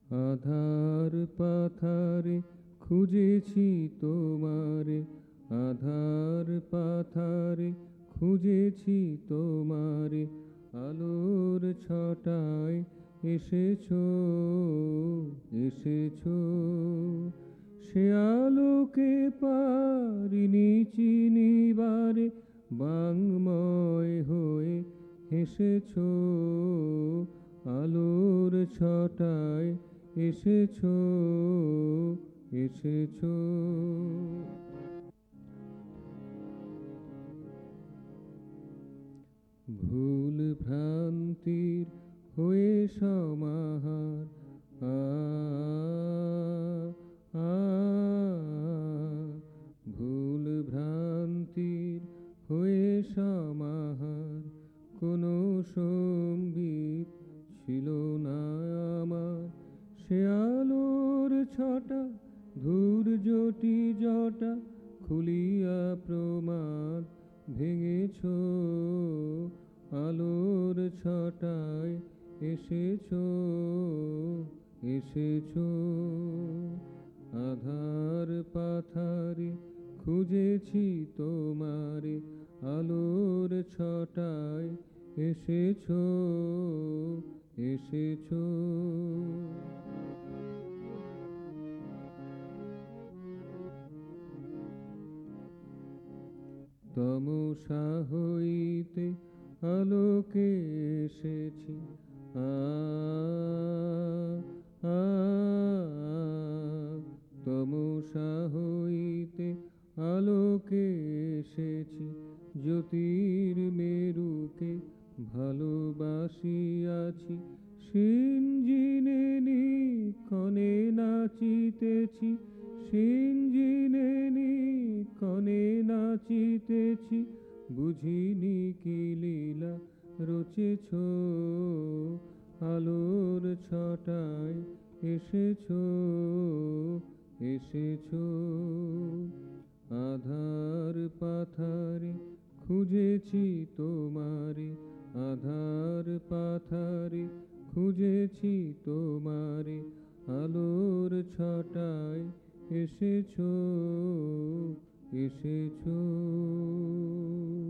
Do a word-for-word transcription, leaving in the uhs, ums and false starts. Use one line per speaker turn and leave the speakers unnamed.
আধার পাথারে খুঁজেছি তোমারে, আধার পাথারে খুঁজেছি তোমারে, আলোর ছটায় এসেছো, এসেছো। সে আলোকে পারিনি চিনিবারে, বাংময় হয়ে হেসেছো, আলোর ছটায় এসেছো, এসেছো। ভুল ভ্রান্তির হয়ে সমাহার, আ আ ভুল ভ্রান্তির হয়ে সমাহার, কোনো সঙ্গীত ছিল না আমার। সে আলোর ছটা ধূর্যটি জটা খুলিয়া প্রমাদ ভেঙেছো, আলোর ছটায় এসেছো, এসেছো। আধার পাথারে খুঁজেছি তোমারে, আলোর ছটায় এসেছো, এসেছো। তমসা হইতে আলোকে এসেছি, আ আ তমসা হইতে আলোকে এসেছি, জ্যোতির মেরুকে ভালোবাসিয়াছি, সিঞ্জিনে নিক্ষণে নাচিতেছি, সিঞ্জিনে নিক্ষণে নাচিতেছি, বুঝিনি কি লীলা রচেছো, আলোর ছটায় এসেছো, এসেছো। আধার পাথারে খুঁজেছি তোমারে, আধার পাথারে খুঁজেছি তোমারে, আলোর ছটায় এসেছো, এসেছো।